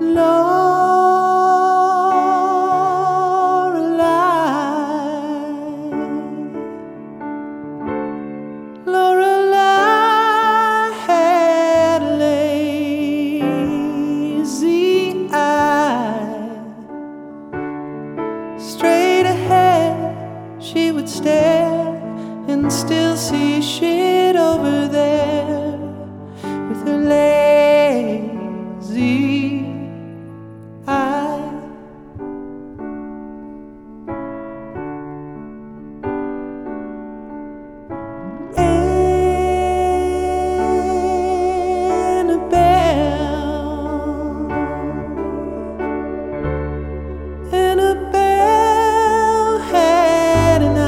Lorelei had a lazy eye. Straight ahead she would stare and still see shit over there with her lazy eye. Annabelle had an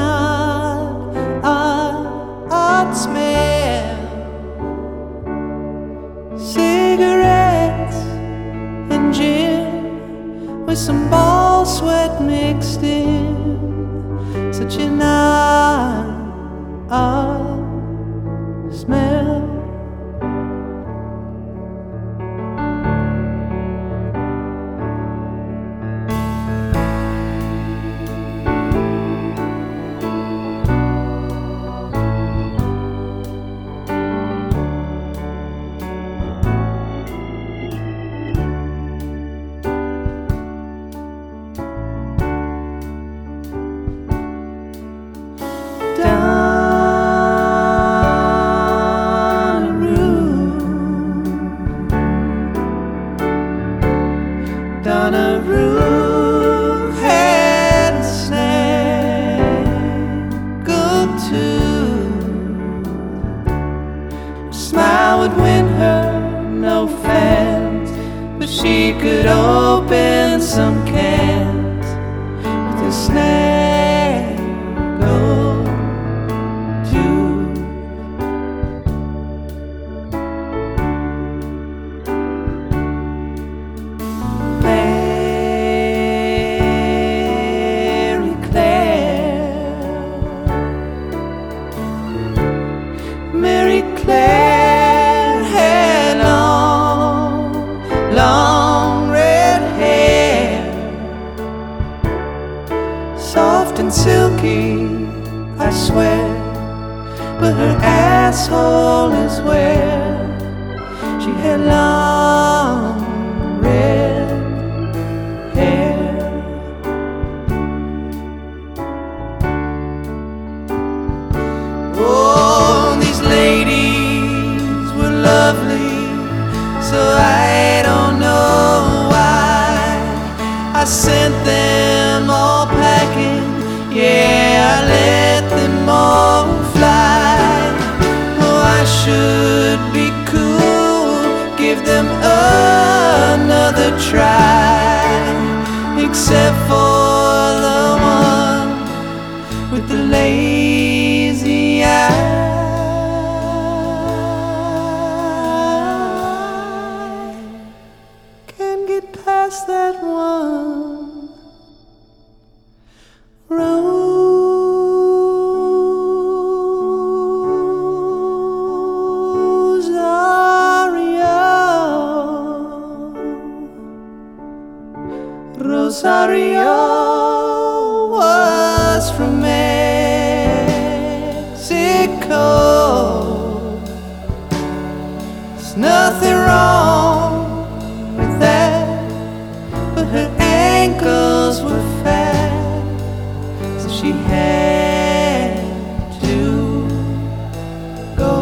odd smell. Cigarettes and gin with some ball sweat mixed in. Such an odd smell. Donnaroo had a snaggle tooth. Her smile would win her no fans, but she could open some cans with a snaggle tooth. Mary Claire had long red hair, soft and silky, I swear, but her asshole is where she had long red hair. Lovely, so I don't know why I sent them all packing. Yeah, I let them all fly. Oh, I should be cool, give them another try, except for the one with the lazy eye. Past that one Rosario was from Mexico. There's nothing wrong with that, but her ankles were fat, so she had to go.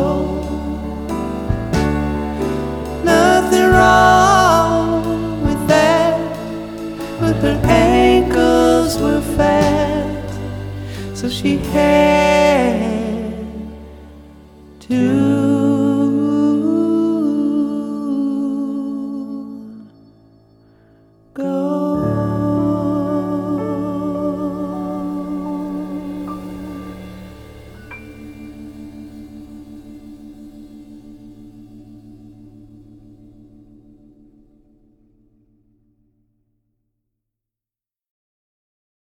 Nothing wrong with that, but her ankles were fat, so she had